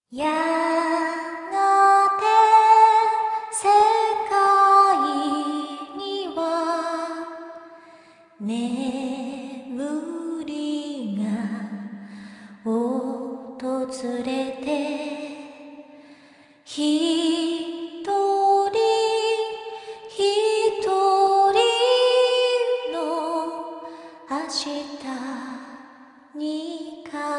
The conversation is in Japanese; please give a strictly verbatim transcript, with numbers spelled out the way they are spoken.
やがて世界には眠りが訪れてひとりひとりの明日にか